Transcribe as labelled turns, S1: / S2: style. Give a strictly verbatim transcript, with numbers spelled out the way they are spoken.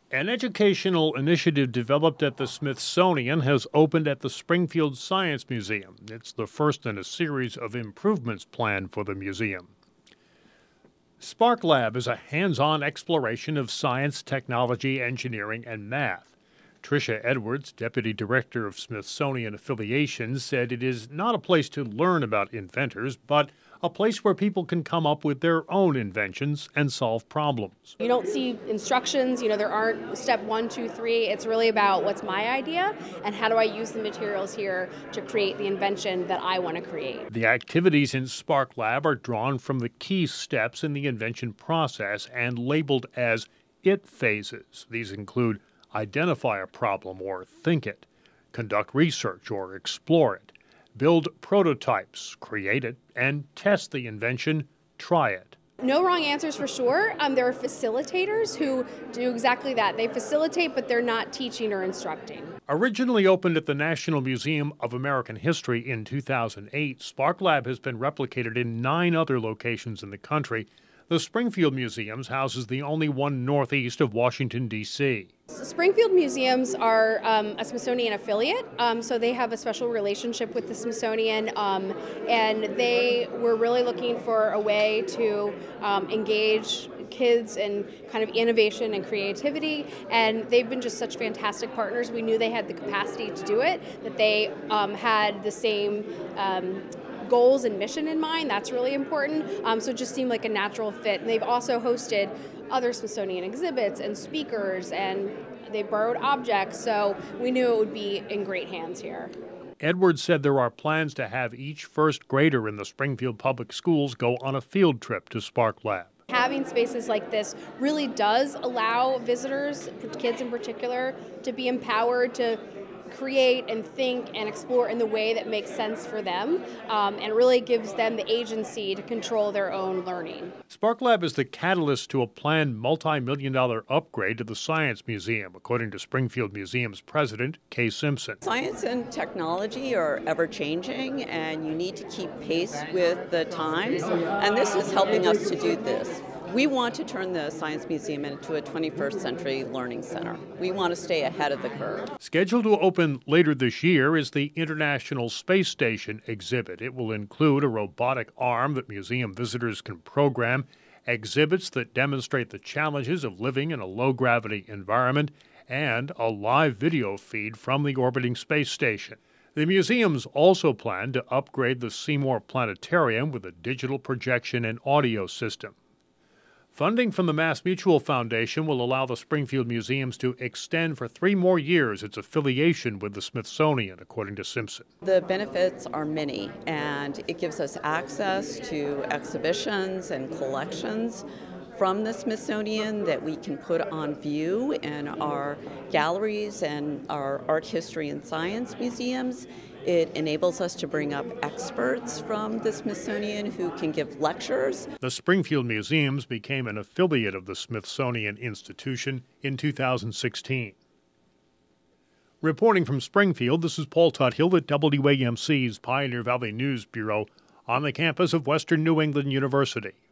S1: An educational initiative developed at the Smithsonian has opened at the Springfield Science Museum. It's the first in a series of improvements planned for the museum. Spark Lab is a hands-on exploration of science, technology, engineering, and math. Tricia Edwards, Deputy Director of Smithsonian Affiliations, said it is not a place to learn about inventors, but a place where people can come up with their own inventions and solve problems.
S2: You don't see instructions, you know, there aren't step one, two, three. It's really about what's my idea and how do I use the materials here to create the invention that I want to create.
S1: The activities in Spark Lab are drawn from the key steps in the invention process and labeled as IT phases. These include identify a problem or think it, conduct research or explore it, build prototypes, create it, and test the invention, try it.
S2: No wrong answers for sure. Um, there are facilitators who do exactly that. They facilitate, but they're not teaching or instructing.
S1: Originally opened at the National Museum of American History in two thousand eight, Spark Lab has been replicated in nine other locations in the country. The Springfield Museums houses the only one northeast of Washington, D C
S2: Springfield Museums are um, a Smithsonian affiliate, um, so they have a special relationship with the Smithsonian, um, and they were really looking for a way to um, engage kids in kind of innovation and creativity, and they've been just such fantastic partners. We knew they had the capacity to do it, that they um, had the same um, goals and mission in mind. That's really important. Um, so it just seemed like a natural fit. And they've also hosted other Smithsonian exhibits and speakers, and they borrowed objects. So we knew it would be in great hands here.
S1: Edwards said there are plans to have each first grader in the Springfield Public Schools go on a field trip to Spark Lab.
S2: Having spaces like this really does allow visitors, kids in particular, to be empowered to create and think and explore in the way that makes sense for them, um, and really gives them the agency to control their own learning.
S1: Spark Lab is the catalyst to a planned multi-million dollar upgrade to the Science Museum, according to Springfield Museum's president, Kay Simpson.
S3: Science and technology are ever-changing, and you need to keep pace with the times, and this is helping us to do this. We want to turn the Science Museum into a twenty-first century learning center. We want to stay ahead of the curve.
S1: Scheduled to open later this year is the International Space Station exhibit. It will include a robotic arm that museum visitors can program, exhibits that demonstrate the challenges of living in a low-gravity environment, and a live video feed from the orbiting space station. The museums also plan to upgrade the Seymour Planetarium with a digital projection and audio system. Funding from the MassMutual Foundation will allow the Springfield Museums to extend for three more years its affiliation with the Smithsonian, according to Simpson.
S3: The benefits are many, and it gives us access to exhibitions and collections from the Smithsonian that we can put on view in our galleries and our art, history, and science museums. It enables us to bring up experts from the Smithsonian who can give lectures.
S1: The Springfield Museums became an affiliate of the Smithsonian Institution in two thousand sixteen. Reporting from Springfield, this is Paul Tuthill at W A M C's Pioneer Valley News Bureau on the campus of Western New England University.